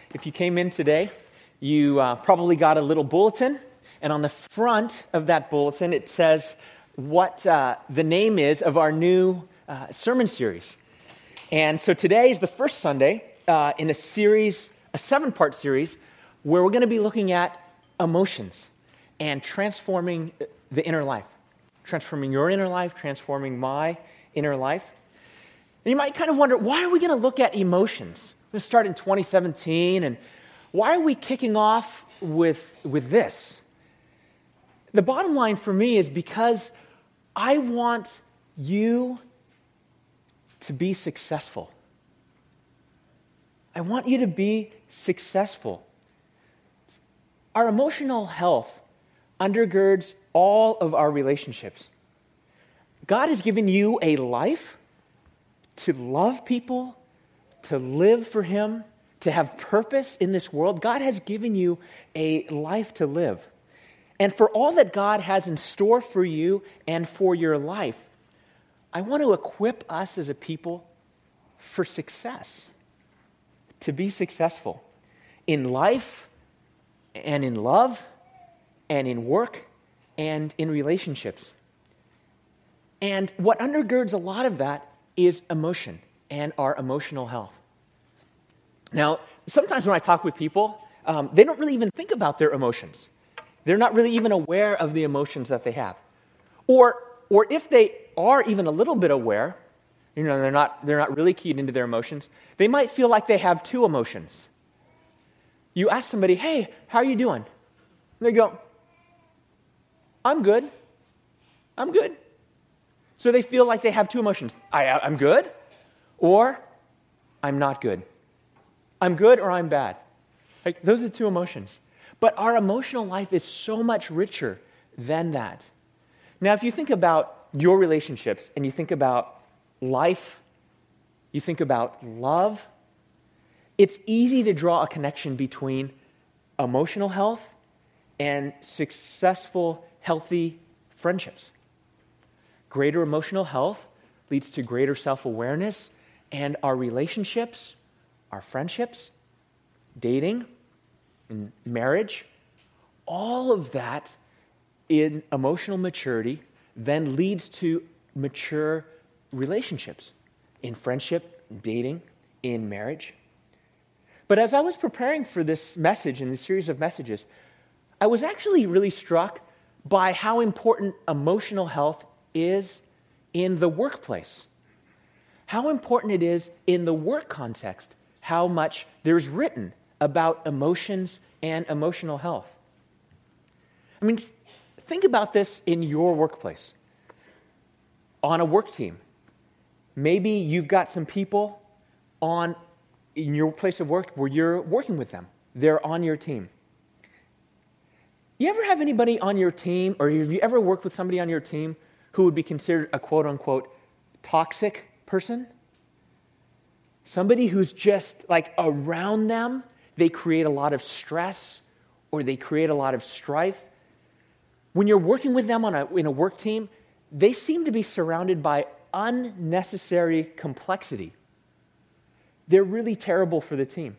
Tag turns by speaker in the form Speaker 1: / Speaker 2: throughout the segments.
Speaker 1: If you came in today, you probably got a little bulletin, and on the front of that bulletin, it says what the name is of our new sermon series. And so today is the first Sunday in a series, a 7-part series, where we're going to be looking at emotions and transforming the inner life, transforming your inner life, transforming my inner life. And you might kind of wonder, why are we going to look at emotions? We're going to start in 2017, and why are we kicking off with this? The bottom line for me is because I want you to be successful. I want you to be successful. Our emotional health undergirds all of our relationships. God has given you a life to love people, to live for Him, to have purpose in this world. God has given you a life to live. And for all that God has in store for you and for your life, I want to equip us as a people for success, to be successful in life and in love and in work and in relationships. And what undergirds a lot of that is emotion and our emotional health. Now, sometimes when I talk with people, they don't really even think about their emotions. They're not really even aware of the emotions that they have. Or if they are even a little bit aware, they're not really keyed into their emotions, they might feel like they have two emotions. You ask somebody, hey, how are you doing? And they go, I'm good. I'm good. So they feel like they have two emotions. I'm good, or I'm not good. I'm good or I'm bad. Like, those are the two emotions. But our emotional life is so much richer than that. Now, if you think about your relationships and you think about life, you think about love, it's easy to draw a connection between emotional health and successful, healthy friendships. Greater emotional health leads to greater self-awareness, and our relationships, our friendships, dating, and marriage, all of that in emotional maturity then leads to mature relationships in friendship, dating, in marriage. But as I was preparing for this message and this series of messages, I was actually really struck by how important emotional health is in the workplace. How important it is in the work context, how much there's written about emotions and emotional health. I mean, think about this in your workplace. On a work team, maybe you've got some people in your place of work where you're working with them. They're on your team. You ever have anybody on your team, or have you ever worked with somebody on your team who would be considered a quote-unquote toxic person? Somebody who's just like around them, they create a lot of stress or they create a lot of strife. When you're working with them in a work team, they seem to be surrounded by unnecessary complexity. They're really terrible for the team.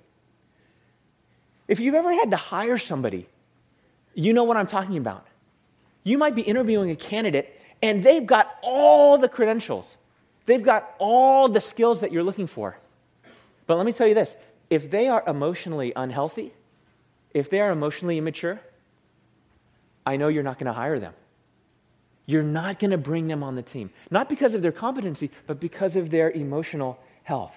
Speaker 1: If you've ever had to hire somebody, you know what I'm talking about. You might be interviewing a candidate and they've got all the credentials. They've got all the skills that you're looking for. But let me tell you this, if they are emotionally unhealthy, if they are emotionally immature, I know you're not going to hire them. You're not going to bring them on the team. Not because of their competency, but because of their emotional health.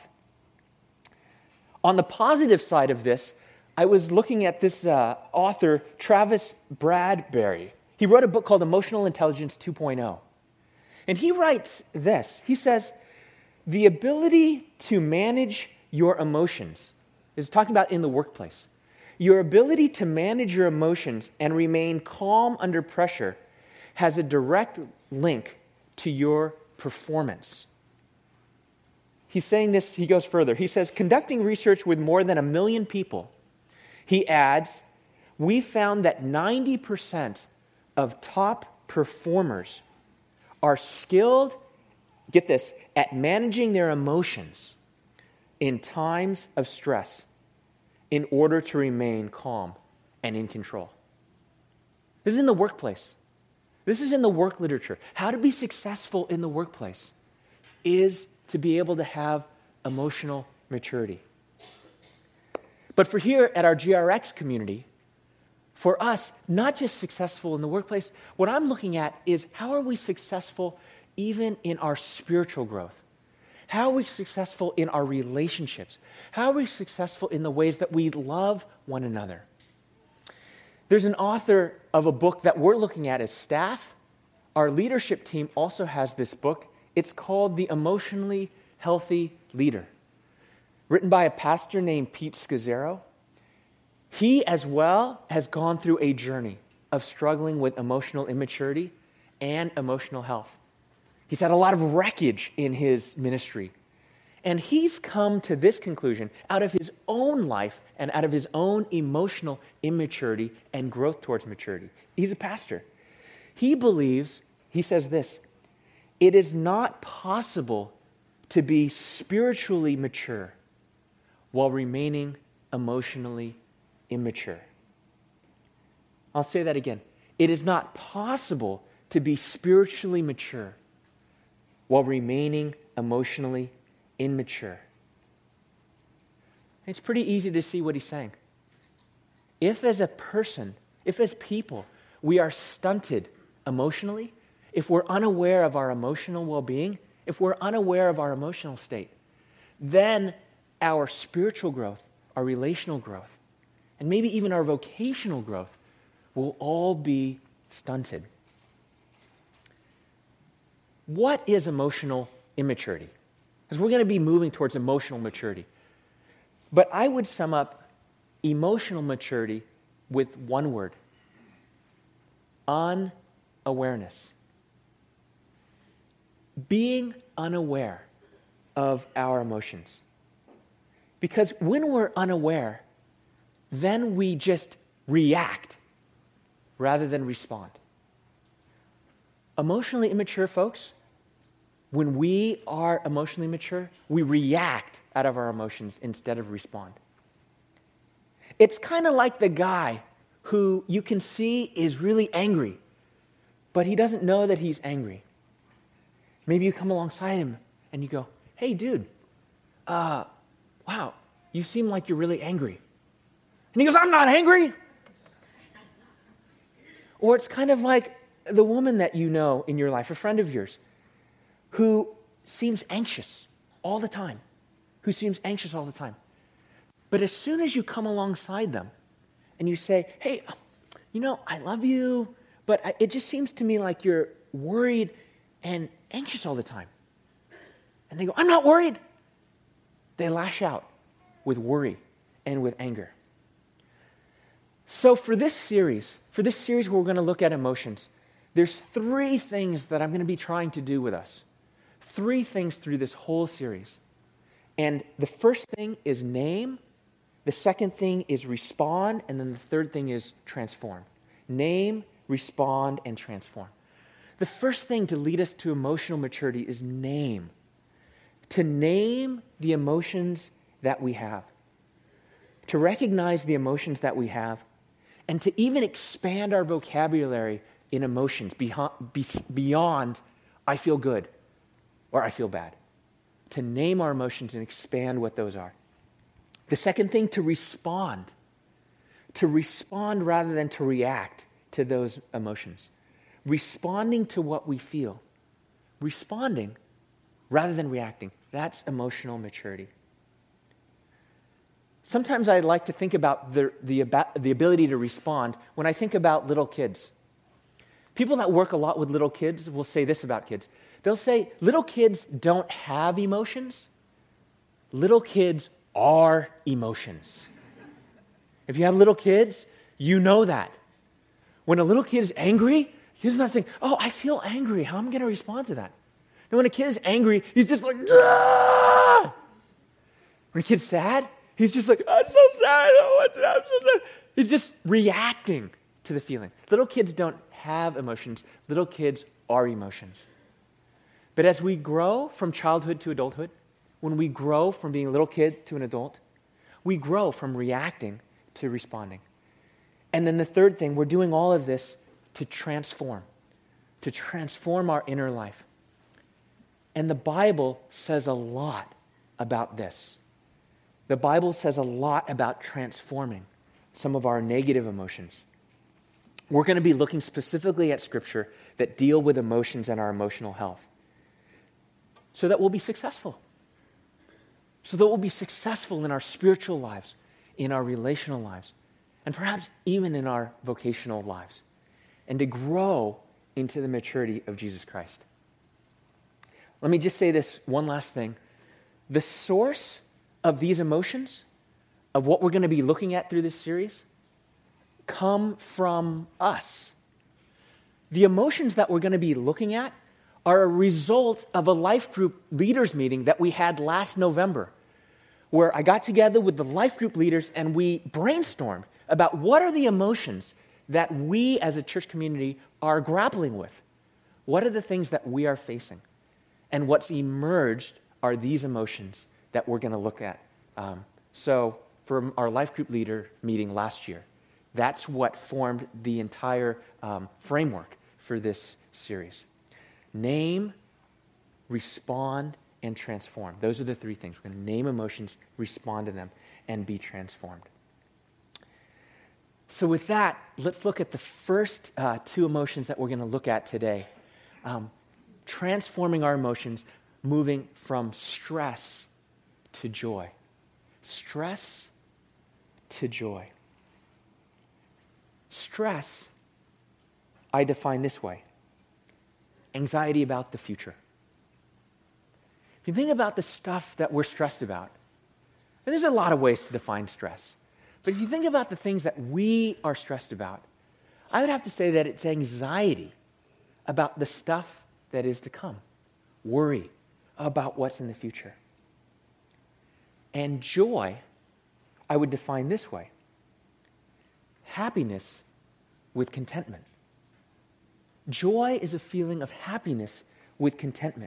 Speaker 1: On the positive side of this, I was looking at this author, Travis Bradberry. He wrote a book called Emotional Intelligence 2.0. And he writes this. He says, the ability to manage your emotions, is talking about in the workplace. Your ability to manage your emotions and remain calm under pressure has a direct link to your performance. He's saying this, he goes further. He says, conducting research with more than 1 million people, he adds, we found that 90% of top performers are skilled, get this, at managing their emotions in times of stress, in order to remain calm and in control. This is in the workplace. This is in the work literature. How to be successful in the workplace is to be able to have emotional maturity. But for here at our GRX community, for us, not just successful in the workplace, what I'm looking at is how are we successful even in our spiritual growth? How are we successful in our relationships? How are we successful in the ways that we love one another? There's an author of a book that we're looking at as staff. Our leadership team also has this book. It's called The Emotionally Healthy Leader, written by a pastor named Pete Scazzaro. He as well has gone through a journey of struggling with emotional immaturity and emotional health. He's had a lot of wreckage in his ministry. And he's come to this conclusion out of his own life and out of his own emotional immaturity and growth towards maturity. He's a pastor. He believes, he says this, it is not possible to be spiritually mature while remaining emotionally immature. I'll say that again. It is not possible to be spiritually mature while remaining emotionally immature. It's pretty easy to see what he's saying. If as a person, if as people, we are stunted emotionally, if we're unaware of our emotional well-being, if we're unaware of our emotional state, then our spiritual growth, our relational growth, and maybe even our vocational growth will all be stunted. What is emotional immaturity? Because we're going to be moving towards emotional maturity. But I would sum up emotional maturity with one word: unawareness. Being unaware of our emotions. Because when we're unaware, then we just react rather than respond. Emotionally immature folks, when we are emotionally mature, we react out of our emotions instead of respond. It's kind of like the guy who you can see is really angry, but he doesn't know that he's angry. Maybe you come alongside him and you go, "Hey, dude, wow, you seem like you're really angry." And he goes, "I'm not angry." Or it's kind of like the woman that you know in your life, a friend of yours, who seems anxious all the time. But as soon as you come alongside them and you say, "Hey, I love you, but it just seems to me like you're worried and anxious all the time." And they go, "I'm not worried." They lash out with worry and with anger. So for this series where we're going to look at emotions, there's 3 things that I'm going to be trying to do with us. 3 things through this whole series. And the first thing is name, the second thing is respond, and then the third thing is transform. Name, respond, and transform. The first thing to lead us to emotional maturity is name. To name the emotions that we have. To recognize the emotions that we have, and to even expand our vocabulary in emotions beyond "I feel good" or "I feel bad." To name our emotions and expand what those are. The second thing, to respond. To respond rather than to react to those emotions. Responding to what we feel. Responding rather than reacting. That's emotional maturity. Sometimes I like to think about the ability to respond when I think about little kids. People that work a lot with little kids will say this about kids. They'll say, little kids don't have emotions. Little kids are emotions. If you have little kids, you know that. When a little kid is angry, he's not saying, "Oh, I feel angry. How am I going to respond to that?" No, when a kid is angry, he's just like, "Ah!" When a kid's sad, he's just like, "I'm so sad. I'm so sad." He's just reacting to the feeling. Little kids don't have emotions. Little kids are emotions. But as we grow from childhood to adulthood, when we grow from being a little kid to an adult, We grow from reacting to responding. And then the third thing, we're doing all of this to transform our inner life. And the Bible says a lot about this. The Bible says a lot about transforming some of our negative emotions. We're going to be looking specifically at Scripture that deal with emotions and our emotional health so that we'll be successful. So that we'll be successful in our spiritual lives, in our relational lives, and perhaps even in our vocational lives, and to grow into the maturity of Jesus Christ. Let me just say this one last thing. The source of these emotions, of what we're going to be looking at through this series, come from us. The emotions that we're going to be looking at are a result of a life group leaders meeting that we had last November, where I got together with the life group leaders and we brainstormed about what are the emotions that we as a church community are grappling with. What are the things that we are facing? And what's emerged are these emotions that we're going to look at. So from our life group leader meeting last year, that's what formed the entire framework for this series. Name, respond, and transform. Those are the three things. We're going to name emotions, respond to them, and be transformed. So with that, let's look at the first two emotions that we're going to look at today. Transforming our emotions, moving from stress to joy. Stress to joy. Stress, I define this way. Anxiety about the future. If you think about the stuff that we're stressed about, and there's a lot of ways to define stress, but if you think about the things that we are stressed about, I would have to say that it's anxiety about the stuff that is to come, worry about what's in the future. And joy, I would define this way. Happiness with contentment. Joy is a feeling of happiness with contentment.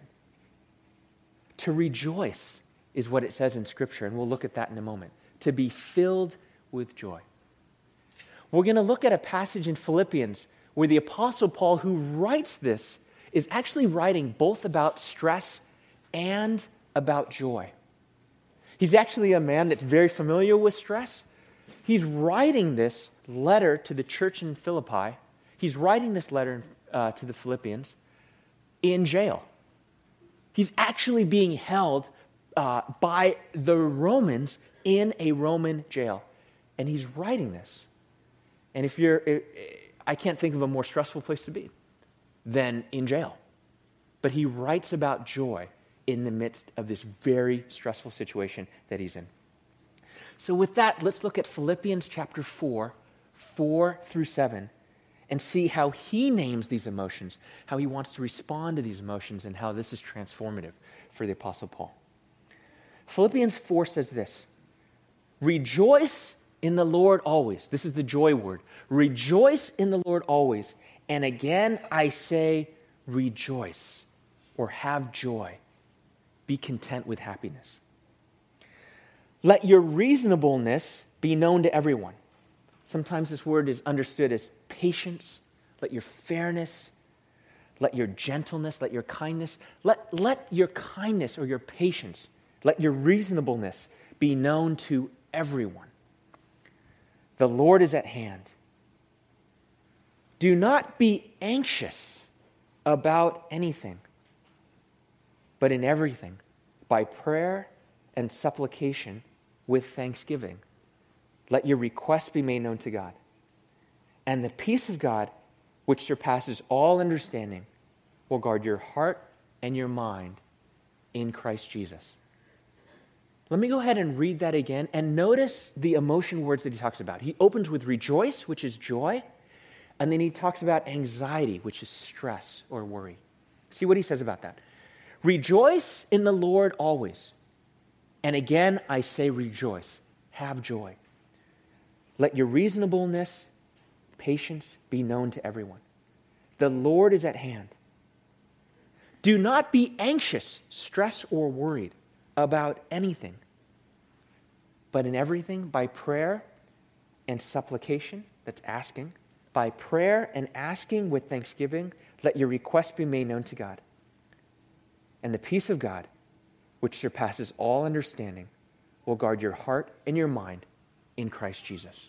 Speaker 1: To rejoice is what it says in Scripture, and we'll look at that in a moment. To be filled with joy. We're going to look at a passage in Philippians where the Apostle Paul, who writes this, is actually writing both about stress and about joy. He's actually a man that's very familiar with stress. He's writing this letter to the church in Philippi. He's writing this letter to the Philippians in jail. He's actually being held by the Romans in a Roman jail. And he's writing this. And I can't think of a more stressful place to be than in jail. But he writes about joy in the midst of this very stressful situation that he's in. So with that, let's look at Philippians chapter 4 through 7, and see how he names these emotions, how he wants to respond to these emotions, and how this is transformative for the Apostle Paul. Philippians 4 says this, "Rejoice in the Lord always." This is the joy word. "Rejoice in the Lord always. And again I say, rejoice," or have joy. Be content with happiness. "Let your reasonableness be known to everyone." Sometimes this word is understood as patience. Let your fairness, let your gentleness, let your kindness, let your kindness or your patience, let your reasonableness be known to everyone. The Lord is at hand. Do not be anxious about anything, but in everything, by prayer and supplication with thanksgiving, let your requests be made known to God. And the peace of God, which surpasses all understanding, will guard your heart and your mind in Christ Jesus. Let me go ahead and read that again, and notice the emotion words that he talks about. He opens with rejoice, which is joy, and then he talks about anxiety, which is stress or worry. See what he says about that. "Rejoice in the Lord always. And again, I say rejoice." Have joy. "Let your reasonableness, patience be known to everyone. The Lord is at hand. Do not be anxious, stressed, or worried about anything, But in everything, by prayer and supplication, that's asking, by prayer and asking with thanksgiving, let your requests be made known to God. And the peace of God, which surpasses all understanding, will guard your heart and your mind in Christ Jesus.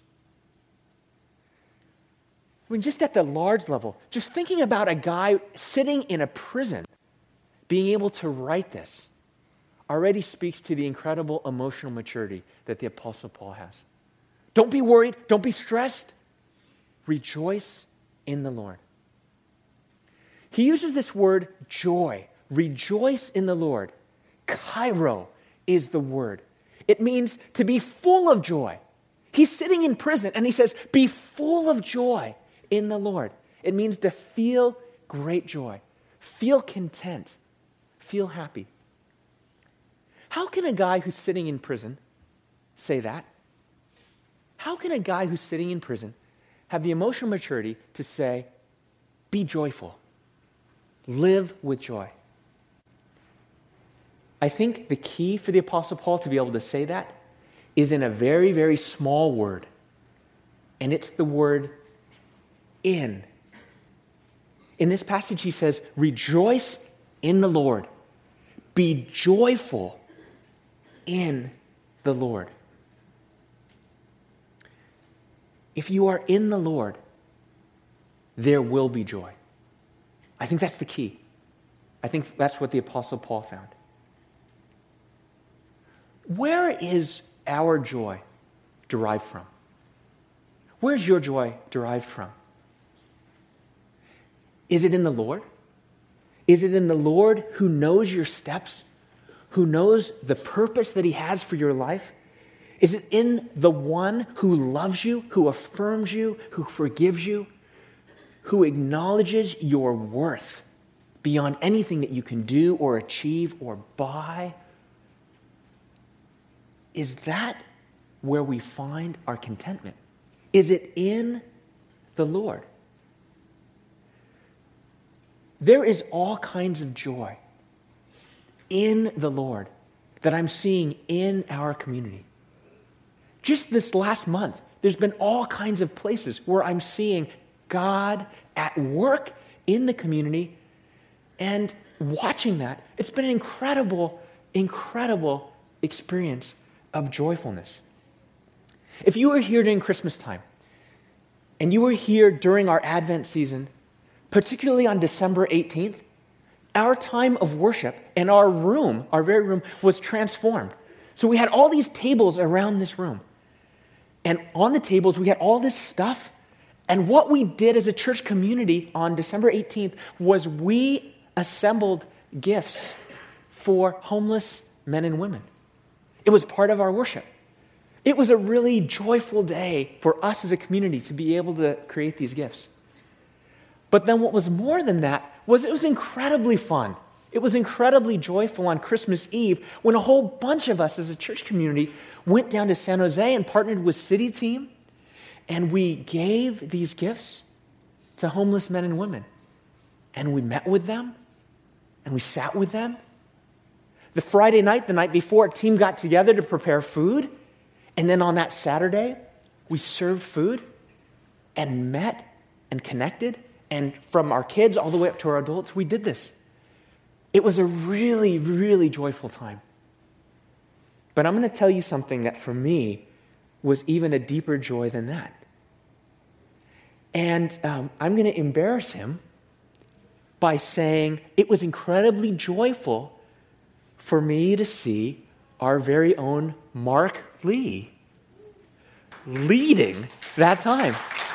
Speaker 1: I mean, just at the large level, just thinking about a guy sitting in a prison, being able to write this, already speaks to the incredible emotional maturity that the Apostle Paul has. Don't be worried. Don't be stressed. Rejoice in the Lord. He uses this word joy. Rejoice in the Lord. Kairo is the word. It means to be full of joy. He's sitting in prison and he says, be full of joy in the Lord. It means to feel great joy, feel content, feel happy. How can a guy who's sitting in prison say that? How can a guy who's sitting in prison have the emotional maturity to say, be joyful, live with joy? I think the key for the Apostle Paul to be able to say that is in a very, very small word, and it's the word in. In this passage, he says, rejoice in the Lord. Be joyful in the Lord. If you are in the Lord, there will be joy. I think that's the key. I think that's what the Apostle Paul found. Where is our joy derived from? Where's your joy derived from? Is it in the Lord? Is it in the Lord who knows your steps, who knows the purpose that he has for your life? Is it in the one who loves you, who affirms you, who forgives you, who acknowledges your worth beyond anything that you can do or achieve or buy? Is that where we find our contentment? Is it in the Lord? There is all kinds of joy in the Lord that I'm seeing in our community. Just this last month, there's been all kinds of places where I'm seeing God at work in the community, and watching that, it's been an incredible, incredible experience of joyfulness. If you were here during Christmas time, and you were here during our Advent season, particularly on December 18th, our time of worship and our room, our very room, was transformed. So we had all these tables around this room. And on the tables, we had all this stuff. And what we did as a church community on December 18th was we assembled gifts for homeless men and women. It was part of our worship. It was a really joyful day for us as a community to be able to create these gifts. But then what was more than that was it was incredibly fun. It was incredibly joyful on Christmas Eve when a whole bunch of us as a church community went down to San Jose and partnered with City Team, and we gave these gifts to homeless men and women. And we met with them, and we sat with them. The Friday night, the night before, a team got together to prepare food, and then on that Saturday, we served food and met and connected. And from our kids all the way up to our adults, we did this. It was a really, really joyful time. But I'm going to tell you something that for me was even a deeper joy than that. And I'm going to embarrass him by saying it was incredibly joyful for me to see our very own Mark Lee leading that time.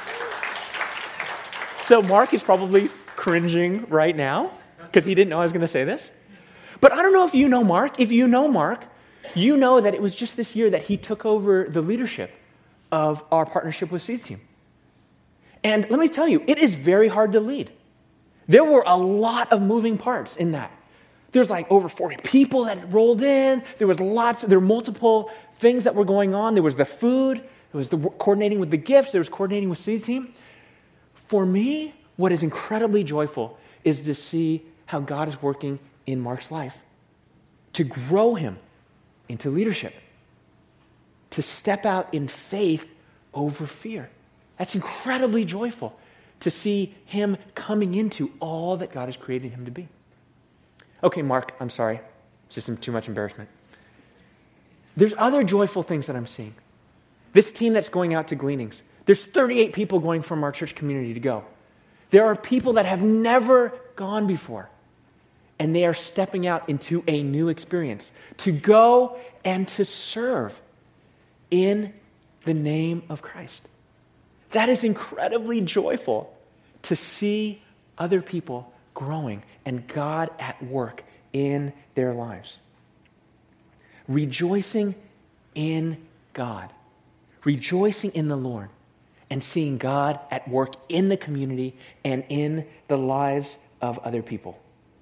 Speaker 1: So Mark is probably cringing right now because he didn't know I was going to say this. But I don't know if you know Mark. If you know Mark, you know that it was just this year that he took over the leadership of our partnership with Seed Team. And let me tell you, it is very hard to lead. There were a lot of moving parts in that. There's like over 40 people that rolled in. There were multiple things that were going on. There was the food. There was the coordinating with the gifts. There was coordinating with Seed Team. For me, what is incredibly joyful is to see how God is working in Mark's life to grow him into leadership. to step out in faith over fear. That's incredibly joyful to see him coming into all that God has created him to be. Okay, Mark, I'm sorry. It's just too much embarrassment. There's other joyful things that I'm seeing. This team that's going out to gleanings, there's 38 people going from our church community to go. There are people that have never gone before, and they are stepping out into a new experience to go and to serve in the name of Christ. That is incredibly joyful to see other people growing and God at work in their lives. Rejoicing in God, rejoicing in the Lord, and seeing God at work in the community and in the lives of other people.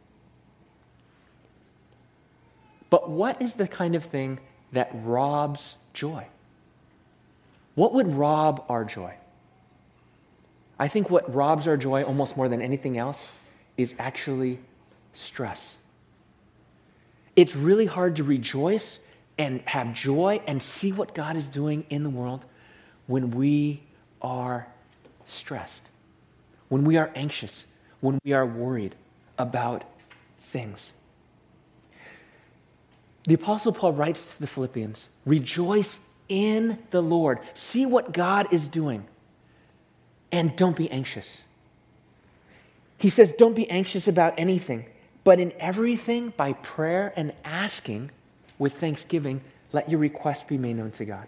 Speaker 1: But what is the kind of thing that robs joy? What would rob our joy? I think what robs our joy almost more than anything else is actually stress. It's really hard to rejoice and have joy and see what God is doing in the world when we are stressed, when we are anxious, when we are worried about things. The Apostle Paul writes to the Philippians, rejoice in the Lord. See what God is doing. And don't be anxious. He says, don't be anxious about anything, but in everything, by prayer and asking with thanksgiving, let your requests be made known to God.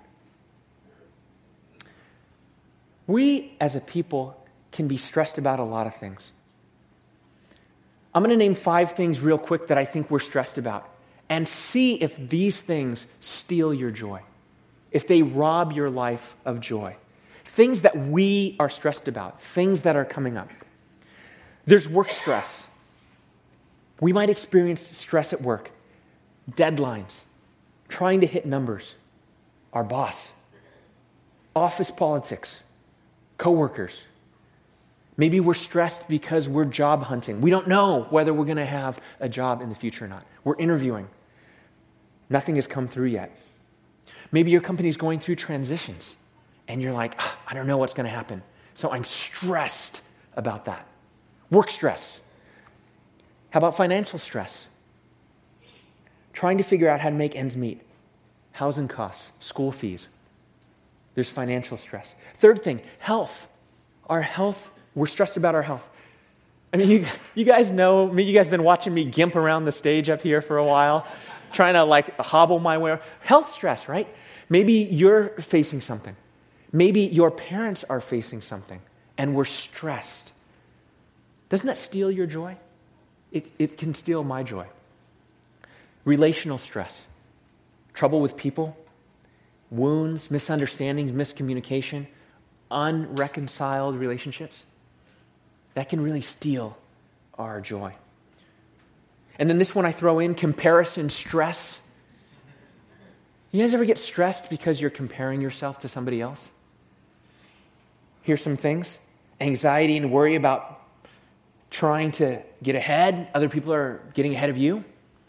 Speaker 1: We, as a people, can be stressed about a lot of things. I'm going to name 5 things real quick that I think we're stressed about, and see if these things steal your joy, if they rob your life of joy. Things that we are stressed about, things that are coming up. There's work stress. We might experience stress at work, deadlines, trying to hit numbers, our boss, office politics, coworkers. Maybe we're stressed because we're job hunting. We don't know whether we're going to have a job in the future or not. We're interviewing. Nothing has come through yet. Maybe your company's going through transitions. And you're like, I don't know what's going to happen. So I'm stressed about that. Work stress. How about financial stress? Trying to figure out how to make ends meet. Housing costs, school fees. There's financial stress. Third thing, health. Our health, we're stressed about our health. I mean, you guys know me. You guys have been watching me gimp around the stage up here for a while, trying to hobble my way. Health stress, right? Maybe you're facing something. Maybe your parents are facing something and we're stressed. Doesn't that steal your joy? It can steal my joy. Relational stress, trouble with people, wounds, misunderstandings, miscommunication, unreconciled relationships. That can really steal our joy. And then this one I throw in, comparison stress. You guys ever get stressed because you're comparing yourself to somebody else? Here's some things. Anxiety and worry about trying to get ahead. Other people are getting ahead of you.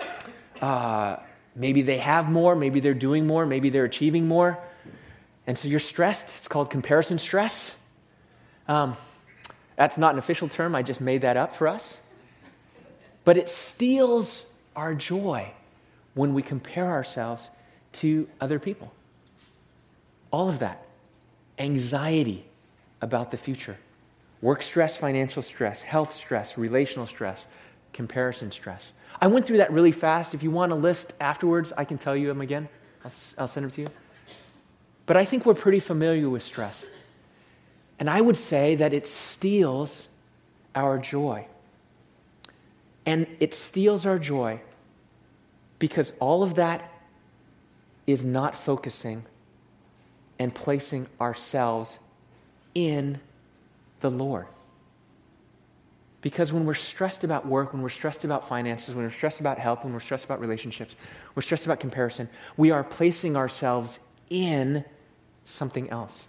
Speaker 1: Maybe they have more. Maybe they're doing more. Maybe they're achieving more. And so you're stressed. It's called comparison stress. That's not an official term. I just made that up for us. But it steals our joy when we compare ourselves to other people. All of that. Anxiety about the future. Work stress, financial stress, health stress, relational stress, comparison stress. I went through that really fast. If you want a list afterwards, I can tell you them again. I'll send them to you. But I think we're pretty familiar with stress. And I would say that it steals our joy. And it steals our joy because all of that is not focusing and placing ourselves in the Lord. Because when we're stressed about work, when we're stressed about finances, when we're stressed about health, when we're stressed about relationships, we're stressed about comparison, we are placing ourselves in something else.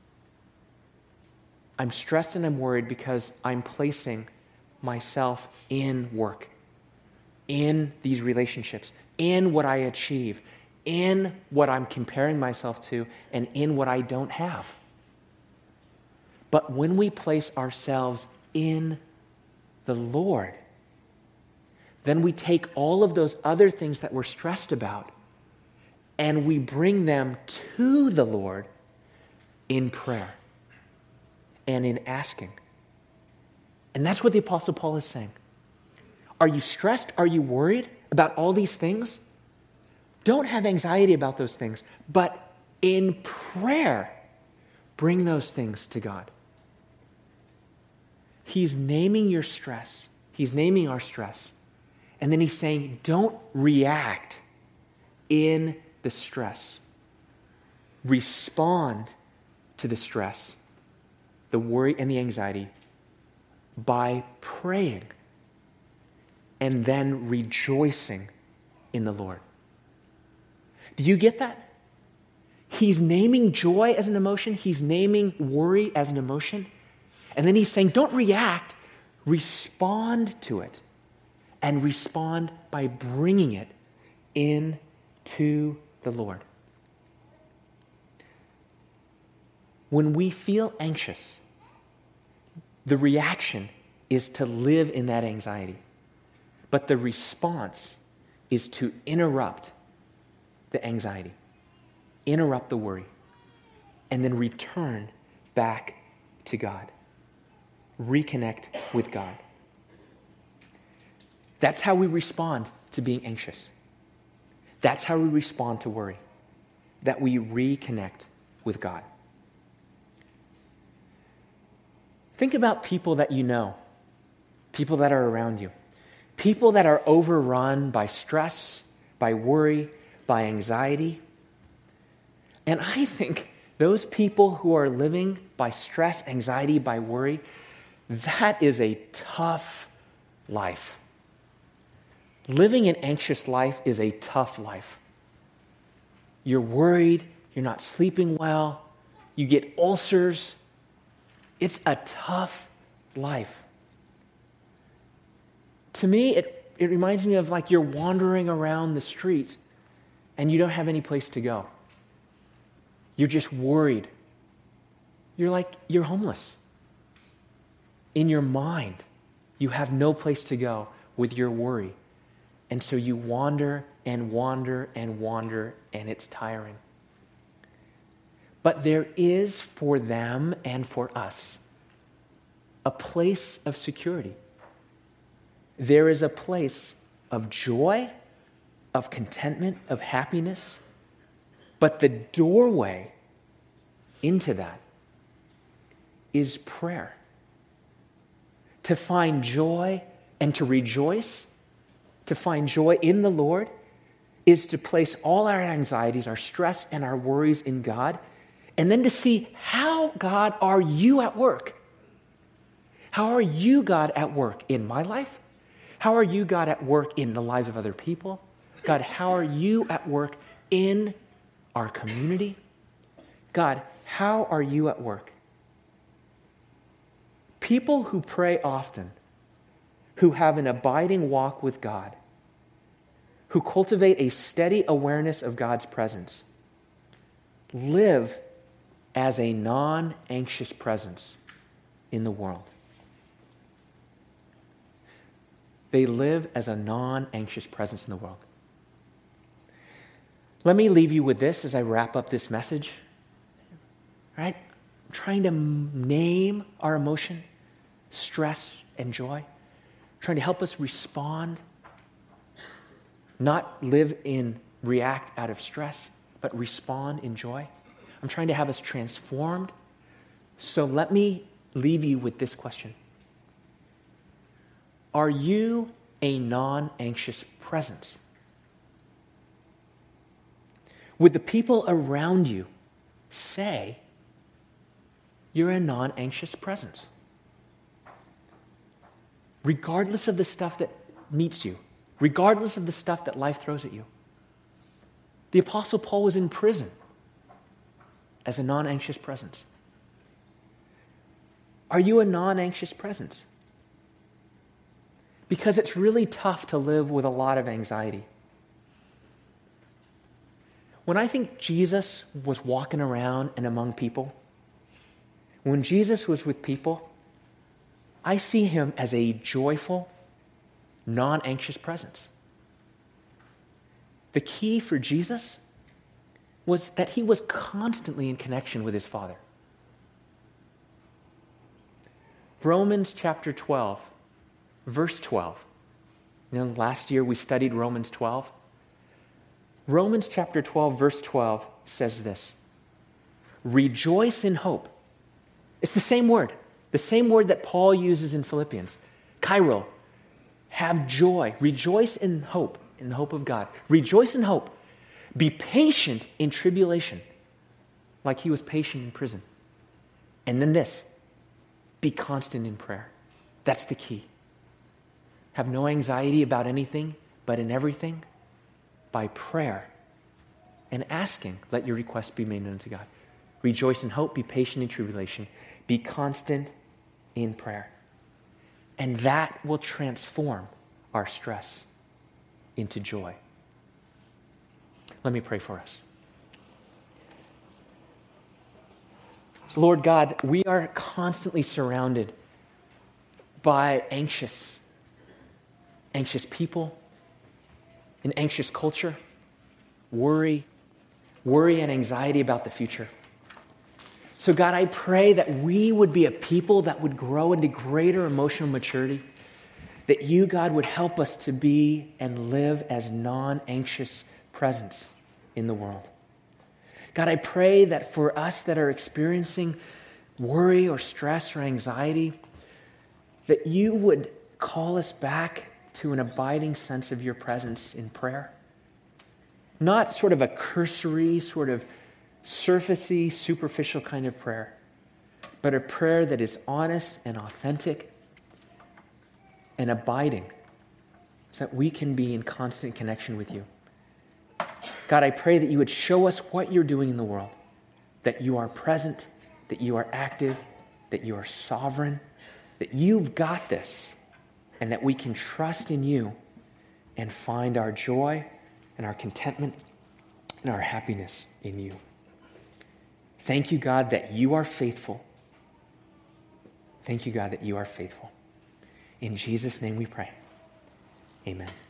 Speaker 1: I'm stressed and I'm worried because I'm placing myself in work, in these relationships, in what I achieve, in what I'm comparing myself to and in what I don't have. But when we place ourselves in the Lord, then we take all of those other things that we're stressed about and we bring them to the Lord in prayer and in asking. And that's what the Apostle Paul is saying. Are you stressed? Are you worried about all these things? Don't have anxiety about those things, but in prayer, bring those things to God. He's naming your stress. He's naming our stress. And then he's saying, don't react in the stress. Respond to the stress, the worry and the anxiety by praying and then rejoicing in the Lord. Do you get that? He's naming joy as an emotion. He's naming worry as an emotion. And then he's saying, don't react, respond to it. And respond by bringing it in to the Lord. When we feel anxious, the reaction is to live in that anxiety. But the response is to interrupt the anxiety, interrupt the worry, and then return back to God. Reconnect with God. That's how we respond to being anxious. That's how we respond to worry. That we reconnect with God. Think about people that you know, people that are around you, people that are overrun by stress, by worry, by anxiety. And I think those people who are living by stress, anxiety, by worry, that is a tough life. Living an anxious life is a tough life. You're worried, you're not sleeping well, you get ulcers. It's a tough life. To me, it reminds me of like you're wandering around the street and you don't have any place to go. You're just worried. You're homeless. In your mind, you have no place to go with your worry. And so you wander and wander and wander, and it's tiring. But there is for them and for us a place of security. There is a place of joy, of contentment, of happiness. But the doorway into that is prayer. To find joy and to rejoice, to find joy in the Lord, is to place all our anxieties, our stress, and our worries in God, and then to see how, God, are you at work? How are you, God, at work in my life? How are you, God, at work in the lives of other people? God, how are you at work in our community? God, how are you at work? People who pray often, who have an abiding walk with God, who cultivate a steady awareness of God's presence, live as a non-anxious presence in the world. They live as a non-anxious presence in the world. Let me leave you with this as I wrap up this message. Right? I'm trying to name our emotion, stress, and joy. I'm trying to help us respond, not react out of stress, but respond in joy. I'm trying to have us transformed. So let me leave you with this question. Are you a non-anxious presence? Would the people around you say you're a non-anxious presence? Regardless of the stuff that meets you, regardless of the stuff that life throws at you. The Apostle Paul was in prison as a non-anxious presence. Are you a non-anxious presence? Because it's really tough to live with a lot of anxiety. When I think Jesus was walking around and among people, when Jesus was with people, I see him as a joyful, non-anxious presence. The key for Jesus was that he was constantly in connection with his Father. Romans chapter 12, verse 12. Last year we studied Romans 12. Romans chapter 12, verse 12 says this: rejoice in hope. It's the same word that Paul uses in Philippians. Kairo, have joy. Rejoice in hope, in the hope of God. Rejoice in hope. Be patient in tribulation, like he was patient in prison. And then this, be constant in prayer. That's the key. Have no anxiety about anything, but in everything, by prayer and asking, let your requests be made known to God. Rejoice in hope, be patient in tribulation, be constant in prayer. And that will transform our stress into joy. Let me pray for us. Lord God, we are constantly surrounded by anxious people, an anxious culture, worry and anxiety about the future. So God, I pray that we would be a people that would grow into greater emotional maturity, that you, God, would help us to be and live as non-anxious presence in the world. God, I pray that for us that are experiencing worry or stress or anxiety, that you would call us back to an abiding sense of your presence in prayer. Not sort of a cursory, sort of surfacey, superficial kind of prayer, but a prayer that is honest and authentic and abiding, so that we can be in constant connection with you. God, I pray that you would show us what you're doing in the world, that you are present, that you are active, that you are sovereign, that you've got this, and that we can trust in you and find our joy and our contentment and our happiness in you. Thank you, God, that you are faithful. Thank you, God, that you are faithful. In Jesus' name we pray. Amen.